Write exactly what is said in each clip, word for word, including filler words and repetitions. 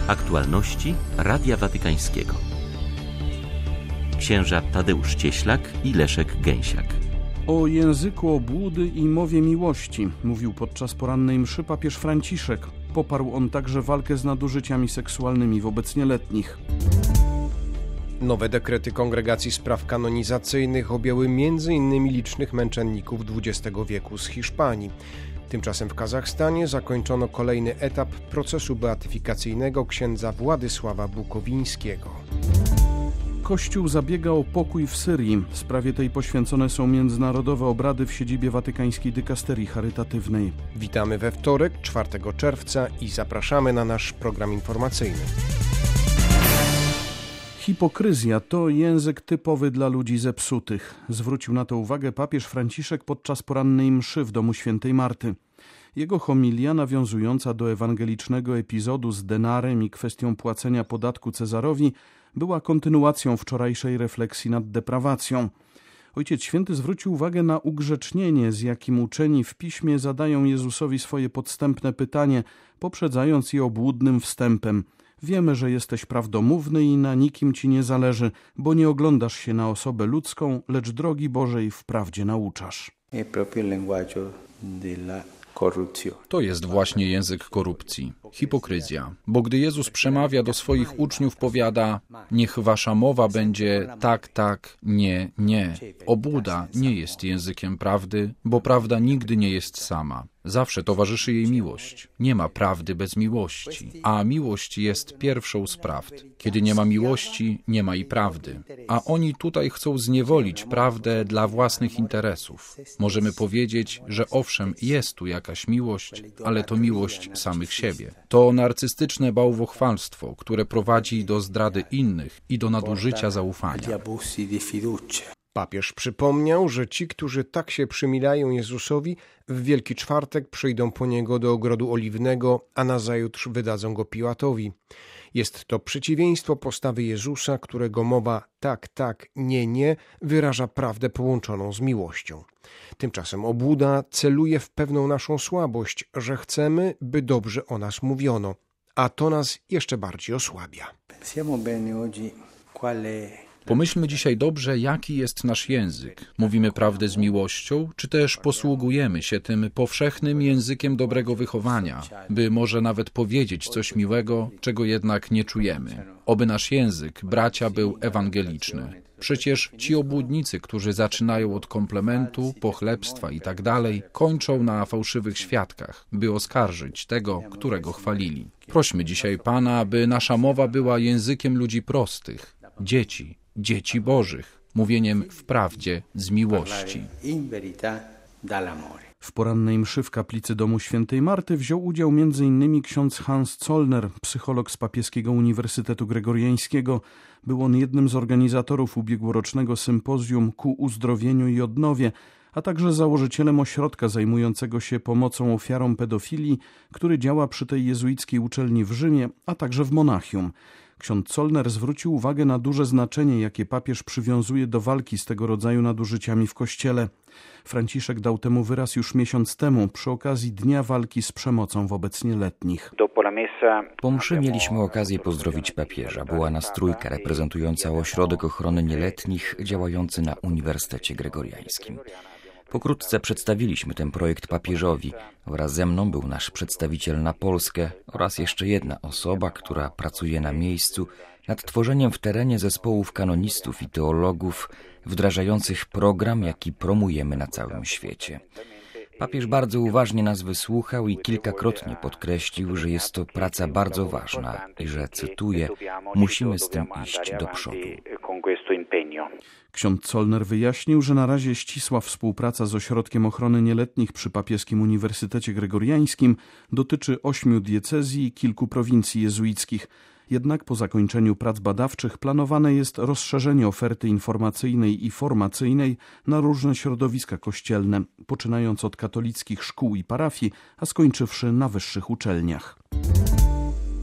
Aktualności Radia Watykańskiego. Księża Tadeusz Cieślak i Leszek Gęsiak. O języku obłudy i mowie miłości mówił podczas porannej mszy papież Franciszek. Poparł on także walkę z nadużyciami seksualnymi wobec nieletnich. Nowe dekrety Kongregacji Spraw Kanonizacyjnych objęły między innymi licznych męczenników dwudziestego wieku z Hiszpanii. Tymczasem w Kazachstanie zakończono kolejny etap procesu beatyfikacyjnego księdza Władysława Bukowińskiego. Kościół zabiega o pokój w Syrii. Sprawie tej poświęcone są międzynarodowe obrady w siedzibie watykańskiej dykasterii charytatywnej. Witamy we wtorek, czwartego czerwca i zapraszamy na nasz program informacyjny. Hipokryzja to język typowy dla ludzi zepsutych. Zwrócił na to uwagę papież Franciszek podczas porannej mszy w domu świętej Marty. Jego homilia, nawiązująca do ewangelicznego epizodu z denarem i kwestią płacenia podatku Cezarowi, była kontynuacją wczorajszej refleksji nad deprawacją. Ojciec Święty zwrócił uwagę na ugrzecznienie, z jakim uczeni w Piśmie zadają Jezusowi swoje podstępne pytanie, poprzedzając je obłudnym wstępem. Wiemy, że jesteś prawdomówny i na nikim ci nie zależy, bo nie oglądasz się na osobę ludzką, lecz drogi Bożej w prawdzie nauczasz. To jest właśnie język korupcji, hipokryzja. Bo gdy Jezus przemawia do swoich uczniów, powiada: niech wasza mowa będzie tak, tak, nie, nie. Obłuda nie jest językiem prawdy, bo prawda nigdy nie jest sama. Zawsze towarzyszy jej miłość. Nie ma prawdy bez miłości, a miłość jest pierwszą z prawd. Kiedy nie ma miłości, nie ma i prawdy. A oni tutaj chcą zniewolić prawdę dla własnych interesów. Możemy powiedzieć, że owszem, jest tu jakaś miłość, ale to miłość samych siebie. To narcystyczne bałwochwalstwo, które prowadzi do zdrady innych i do nadużycia zaufania. Papież przypomniał, że ci, którzy tak się przymilają Jezusowi, w Wielki Czwartek przyjdą po Niego do Ogrodu Oliwnego, a nazajutrz wydadzą Go Piłatowi. Jest to przeciwieństwo postawy Jezusa, którego mowa tak, tak, nie, nie wyraża prawdę połączoną z miłością. Tymczasem obłuda celuje w pewną naszą słabość, że chcemy, by dobrze o nas mówiono, a to nas jeszcze bardziej osłabia. Pomyślmy dzisiaj dobrze, jaki jest nasz język. Mówimy prawdę z miłością, czy też posługujemy się tym powszechnym językiem dobrego wychowania, by może nawet powiedzieć coś miłego, czego jednak nie czujemy. Oby nasz język, bracia, był ewangeliczny. Przecież ci obłudnicy, którzy zaczynają od komplementu, pochlebstwa i tak dalej, kończą na fałszywych świadkach, by oskarżyć tego, którego chwalili. Prośmy dzisiaj Pana, by nasza mowa była językiem ludzi prostych, dzieci, dzieci Bożych, mówieniem w prawdzie z miłości. W porannej mszy w kaplicy domu świętej Marty wziął udział między innymi ksiądz Hans Zollner, psycholog z Papieskiego Uniwersytetu Gregoriańskiego. Był on jednym z organizatorów ubiegłorocznego sympozjum ku uzdrowieniu i odnowie, a także założycielem ośrodka zajmującego się pomocą ofiarom pedofilii, który działa przy tej jezuickiej uczelni w Rzymie, a także w Monachium. Ksiądz Zollner zwrócił uwagę na duże znaczenie, jakie papież przywiązuje do walki z tego rodzaju nadużyciami w Kościele. Franciszek dał temu wyraz już miesiąc temu przy okazji Dnia Walki z Przemocą wobec Nieletnich. Po mszy mieliśmy okazję pozdrowić papieża. Była nas trójka reprezentująca Ośrodek Ochrony Nieletnich działający na Uniwersytecie Gregoriańskim. Pokrótce przedstawiliśmy ten projekt papieżowi. Wraz ze mną był nasz przedstawiciel na Polskę oraz jeszcze jedna osoba, która pracuje na miejscu nad tworzeniem w terenie zespołów kanonistów i teologów wdrażających program, jaki promujemy na całym świecie. Papież bardzo uważnie nas wysłuchał i kilkakrotnie podkreślił, że jest to praca bardzo ważna i że, cytuję, musimy z tym iść do przodu. Ksiądz Zollner wyjaśnił, że na razie ścisła współpraca z Ośrodkiem Ochrony Nieletnich przy Papieskim Uniwersytecie Gregoriańskim dotyczy ośmiu diecezji i kilku prowincji jezuickich. Jednak po zakończeniu prac badawczych planowane jest rozszerzenie oferty informacyjnej i formacyjnej na różne środowiska kościelne, poczynając od katolickich szkół i parafii, a skończywszy na wyższych uczelniach.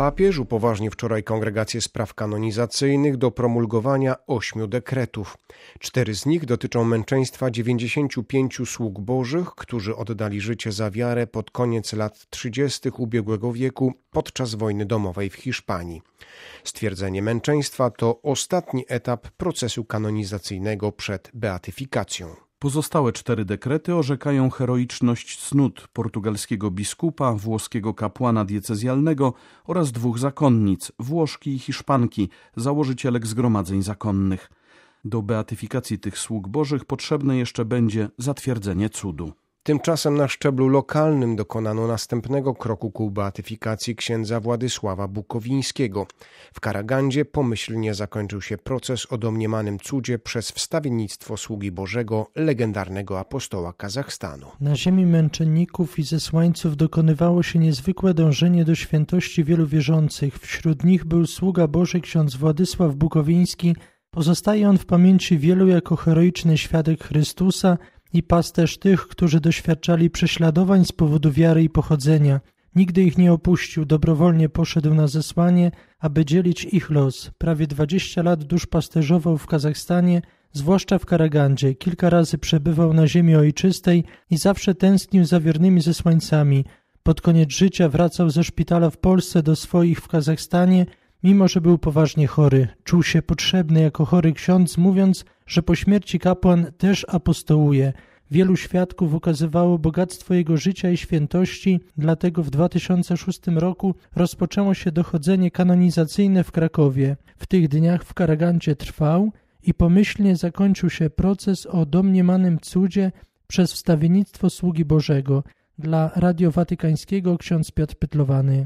papież upoważnił wczoraj Kongregację Spraw Kanonizacyjnych do promulgowania ośmiu dekretów. Cztery z nich dotyczą męczeństwa dziewięćdziesięciu pięciu sług bożych, którzy oddali życie za wiarę pod koniec lat trzydziestych ubiegłego wieku podczas wojny domowej w Hiszpanii. Stwierdzenie męczeństwa to ostatni etap procesu kanonizacyjnego przed beatyfikacją. Pozostałe cztery dekrety orzekają heroiczność cnót portugalskiego biskupa, włoskiego kapłana diecezjalnego oraz dwóch zakonnic, Włoszki i Hiszpanki, założycielek zgromadzeń zakonnych. Do beatyfikacji tych sług bożych potrzebne jeszcze będzie zatwierdzenie cudu. Tymczasem na szczeblu lokalnym dokonano następnego kroku ku beatyfikacji księdza Władysława Bukowińskiego. W Karagandzie pomyślnie zakończył się proces o domniemanym cudzie przez wstawiennictwo sługi Bożego, legendarnego apostoła Kazachstanu. Na ziemi męczenników i zesłańców dokonywało się niezwykłe dążenie do świętości wielu wierzących. Wśród nich był sługa Boży ksiądz Władysław Bukowiński. Pozostaje on w pamięci wielu jako heroiczny świadek Chrystusa i pasterz tych, którzy doświadczali prześladowań z powodu wiary i pochodzenia. Nigdy ich nie opuścił, dobrowolnie poszedł na zesłanie, aby dzielić ich los. Prawie dwadzieścia lat duszpasterzował w Kazachstanie, zwłaszcza w Karagandzie. Kilka razy przebywał na ziemi ojczystej i zawsze tęsknił za wiernymi zesłańcami. Pod koniec życia wracał ze szpitala w Polsce do swoich w Kazachstanie, mimo że był poważnie chory. Czuł się potrzebny jako chory ksiądz, mówiąc, że po śmierci kapłan też apostołuje. Wielu świadków ukazywało bogactwo jego życia i świętości, dlatego w dwa tysiące szóstym roku rozpoczęło się dochodzenie kanonizacyjne w Krakowie. W tych dniach w Karagandzie trwał i pomyślnie zakończył się proces o domniemanym cudzie przez wstawiennictwo sługi Bożego. Dla Radio Watykańskiego ksiądz Piotr Pytlowany.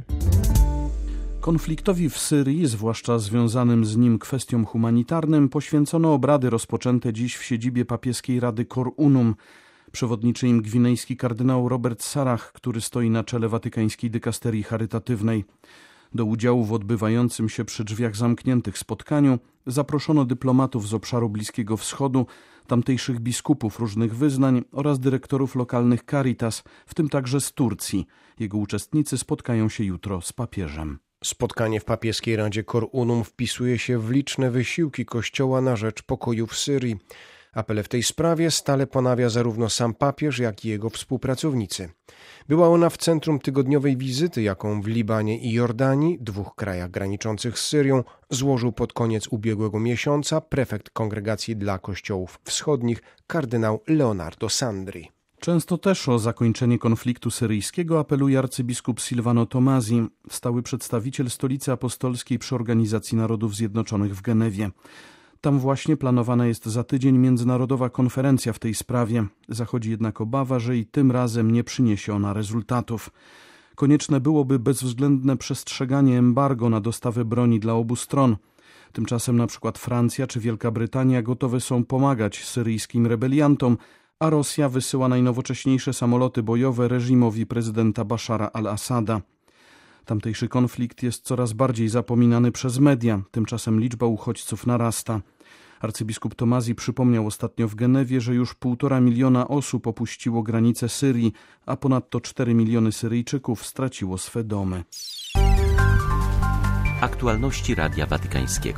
Konfliktowi w Syrii, zwłaszcza związanym z nim kwestiom humanitarnym, poświęcono obrady rozpoczęte dziś w siedzibie papieskiej Rady Cor Unum. Przewodniczy im gwinejski kardynał Robert Sarach, który stoi na czele watykańskiej dykasterii charytatywnej. Do udziału w odbywającym się przy drzwiach zamkniętych spotkaniu zaproszono dyplomatów z obszaru Bliskiego Wschodu, tamtejszych biskupów różnych wyznań oraz dyrektorów lokalnych Caritas, w tym także z Turcji. Jego uczestnicy spotkają się jutro z papieżem. Spotkanie w papieskiej Radzie Cor Unum wpisuje się w liczne wysiłki Kościoła na rzecz pokoju w Syrii. Apele w tej sprawie stale ponawia zarówno sam papież, jak i jego współpracownicy. Była ona w centrum tygodniowej wizyty, jaką w Libanie i Jordanii, dwóch krajach graniczących z Syrią, złożył pod koniec ubiegłego miesiąca prefekt Kongregacji dla Kościołów Wschodnich, kardynał Leonardo Sandri. Często też o zakończenie konfliktu syryjskiego apeluje arcybiskup Silvano Tomasi, stały przedstawiciel Stolicy Apostolskiej przy Organizacji Narodów Zjednoczonych w Genewie. Tam właśnie planowana jest za tydzień międzynarodowa konferencja w tej sprawie. Zachodzi jednak obawa, że i tym razem nie przyniesie ona rezultatów. Konieczne byłoby bezwzględne przestrzeganie embargo na dostawy broni dla obu stron. Tymczasem na przykład Francja czy Wielka Brytania gotowe są pomagać syryjskim rebeliantom, a Rosja wysyła najnowocześniejsze samoloty bojowe reżimowi prezydenta Bashara al-Assada. Tamtejszy konflikt jest coraz bardziej zapominany przez media, tymczasem liczba uchodźców narasta. Arcybiskup Tomasi przypomniał ostatnio w Genewie, że już półtora miliona osób opuściło granice Syrii, a ponadto cztery miliony Syryjczyków straciło swe domy. Aktualności Radia Watykańskiego.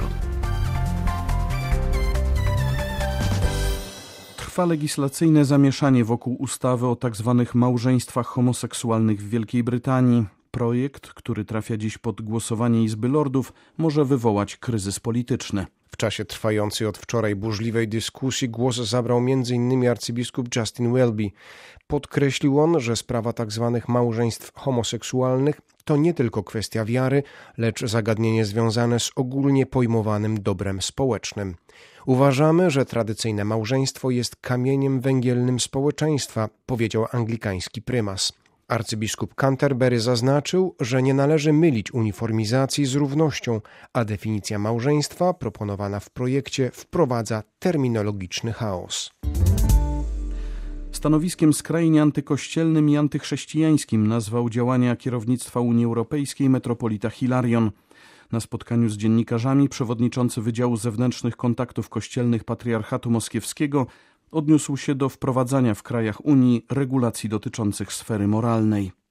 Trwa legislacyjne zamieszanie wokół ustawy o tzw. małżeństwach homoseksualnych w Wielkiej Brytanii. Projekt, który trafia dziś pod głosowanie Izby Lordów, może wywołać kryzys polityczny. W czasie trwającej od wczoraj burzliwej dyskusji głos zabrał między innymi arcybiskup Justin Welby. Podkreślił on, że sprawa tzw. małżeństw homoseksualnych to nie tylko kwestia wiary, lecz zagadnienie związane z ogólnie pojmowanym dobrem społecznym. Uważamy, że tradycyjne małżeństwo jest kamieniem węgielnym społeczeństwa, powiedział anglikański prymas. Arcybiskup Canterbury zaznaczył, że nie należy mylić uniformizacji z równością, a definicja małżeństwa proponowana w projekcie wprowadza terminologiczny chaos. Stanowiskiem skrajnie antykościelnym i antychrześcijańskim nazwał działania kierownictwa Unii Europejskiej metropolita Hilarion. Na spotkaniu z dziennikarzami przewodniczący Wydziału Zewnętrznych Kontaktów Kościelnych Patriarchatu Moskiewskiego odniósł się do wprowadzania w krajach Unii regulacji dotyczących sfery moralnej.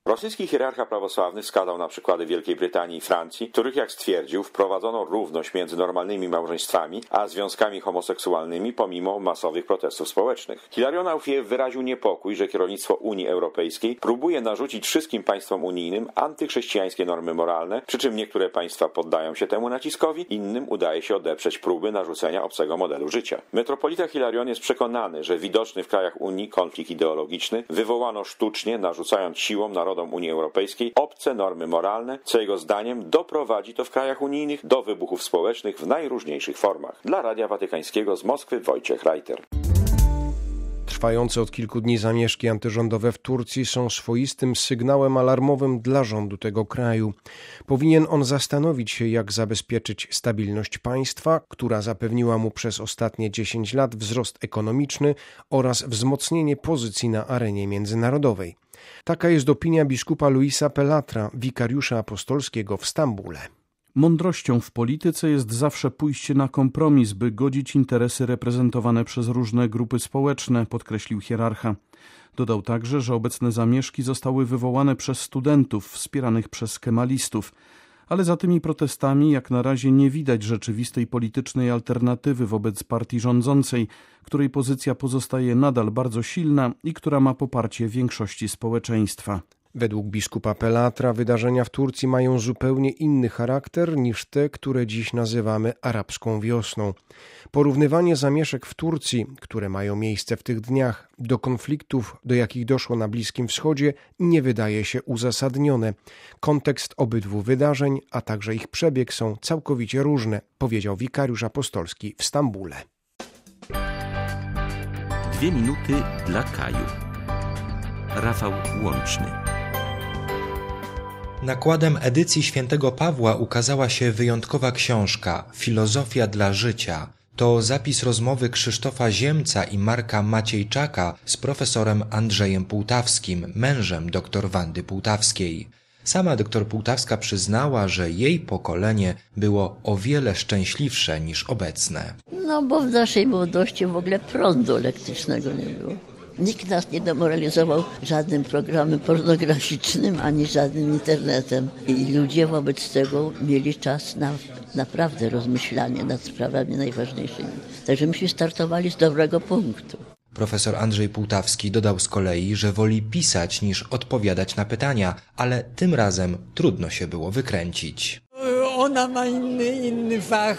Rosyjski hierarcha prawosławny wskazał na przykłady Wielkiej Brytanii i Francji, w których, jak stwierdził, wprowadzono równość między normalnymi małżeństwami a związkami homoseksualnymi pomimo masowych protestów społecznych. Hilarion Auffier wyraził niepokój, że kierownictwo Unii Europejskiej próbuje narzucić wszystkim państwom unijnym antychrześcijańskie normy moralne, przy czym niektóre państwa poddają się temu naciskowi, innym udaje się odeprzeć próby narzucenia obcego modelu życia. Metropolita Hilarion jest przekonany, że widoczny w krajach Unii konflikt ideologiczny wywołano sztucznie, narzucając siłą narodom Unii Europejskiej obce normy moralne, co jego zdaniem doprowadzi to w krajach unijnych do wybuchów społecznych w najróżniejszych formach. Dla Radia Watykańskiego z Moskwy Wojciech Reiter. Trwające od kilku dni zamieszki antyrządowe w Turcji są swoistym sygnałem alarmowym dla rządu tego kraju. Powinien on zastanowić się, jak zabezpieczyć stabilność państwa, która zapewniła mu przez ostatnie dziesięć lat wzrost ekonomiczny oraz wzmocnienie pozycji na arenie międzynarodowej. Taka jest opinia biskupa Luisa Pelatra, wikariusza apostolskiego w Stambule. Mądrością w polityce jest zawsze pójście na kompromis, by godzić interesy reprezentowane przez różne grupy społeczne, podkreślił hierarcha. Dodał także, że obecne zamieszki zostały wywołane przez studentów wspieranych przez kemalistów, ale za tymi protestami jak na razie nie widać rzeczywistej politycznej alternatywy wobec partii rządzącej, której pozycja pozostaje nadal bardzo silna i która ma poparcie większości społeczeństwa. Według biskupa Pelatra wydarzenia w Turcji mają zupełnie inny charakter niż te, które dziś nazywamy arabską wiosną. Porównywanie zamieszek w Turcji, które mają miejsce w tych dniach, do konfliktów, do jakich doszło na Bliskim Wschodzie, nie wydaje się uzasadnione. Kontekst obydwu wydarzeń, a także ich przebieg są całkowicie różne, powiedział wikariusz apostolski w Stambule. Dwie minuty dla Kaju. Rafał Łączny. Nakładem edycji Świętego Pawła ukazała się wyjątkowa książka Filozofia dla życia. To zapis rozmowy Krzysztofa Ziemca i Marka Maciejczaka z profesorem Andrzejem Półtawskim, mężem dr Wandy Półtawskiej. Sama dr Półtawska przyznała, że jej pokolenie było o wiele szczęśliwsze niż obecne. No bo w naszej młodości w ogóle prądu elektrycznego nie było. Nikt nas nie demoralizował żadnym programem pornograficznym, ani żadnym internetem. I ludzie wobec tego mieli czas na naprawdę rozmyślanie nad sprawami najważniejszymi. Także myśmy startowali z dobrego punktu. Profesor Andrzej Półtawski dodał z kolei, że woli pisać niż odpowiadać na pytania, ale tym razem trudno się było wykręcić. Ona ma inny, inny fach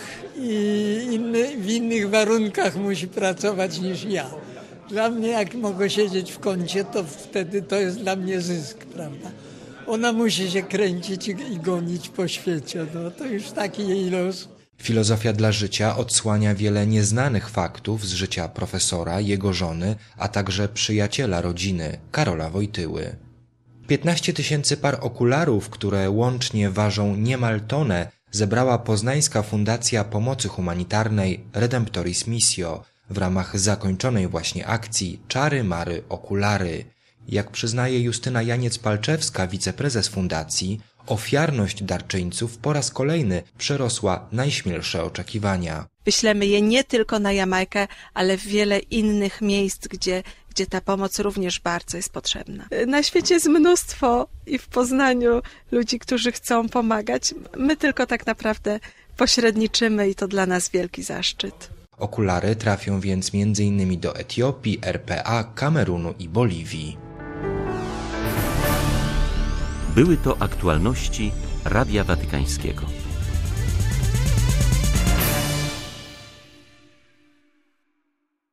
i inny, w innych warunkach musi pracować niż ja. Dla mnie, jak mogę siedzieć w kącie, to wtedy to jest dla mnie zysk, prawda? Ona musi się kręcić i, i gonić po świecie, no to już taki jej los. Filozofia dla życia odsłania wiele nieznanych faktów z życia profesora, jego żony, a także przyjaciela rodziny, Karola Wojtyły. piętnaście tysięcy par okularów, które łącznie ważą niemal tonę, zebrała poznańska Fundacja Pomocy Humanitarnej Redemptoris Missio w ramach zakończonej właśnie akcji Czary Mary Okulary. Jak przyznaje Justyna Janiec-Palczewska, wiceprezes fundacji, ofiarność darczyńców po raz kolejny przerosła najśmielsze oczekiwania. Wyślemy je nie tylko na Jamajkę, ale w wiele innych miejsc, gdzie, gdzie ta pomoc również bardzo jest potrzebna. Na świecie jest mnóstwo i w Poznaniu ludzi, którzy chcą pomagać. My tylko tak naprawdę pośredniczymy i to dla nas wielki zaszczyt. Okulary trafią więc między innymi do Etiopii, R P A, Kamerunu i Boliwii. Były to aktualności Radia Watykańskiego.